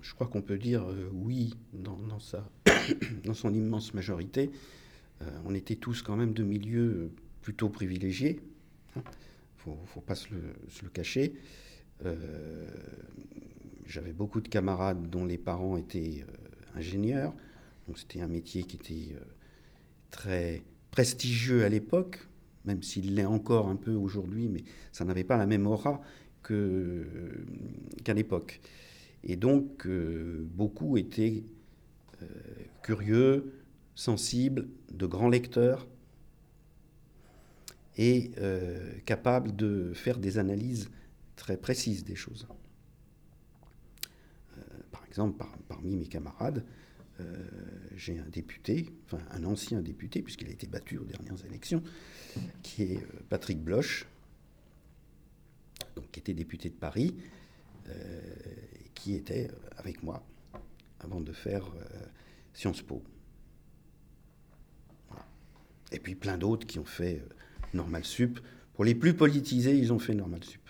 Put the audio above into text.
je crois qu'on peut dire oui dans son immense majorité. On était tous quand même de milieux plutôt privilégiés. Hein. Faut pas se le cacher. J'avais beaucoup de camarades dont les parents étaient ingénieurs. Donc c'était un métier qui était très prestigieux à l'époque, même s'il l'est encore un peu aujourd'hui, mais ça n'avait pas la même aura qu'à l'époque. Et donc, beaucoup étaient curieux, sensibles, de grands lecteurs et capables de faire des analyses très précises des choses. Par exemple, parmi mes camarades, j'ai un député, enfin un ancien député, puisqu'il a été battu aux dernières élections, qui est Patrick Bloch, donc, qui était député de Paris, qui était avec moi avant de faire Sciences Po. Voilà. Et puis plein d'autres qui ont fait Normal Sup. Pour les plus politisés, ils ont fait Normal Sup.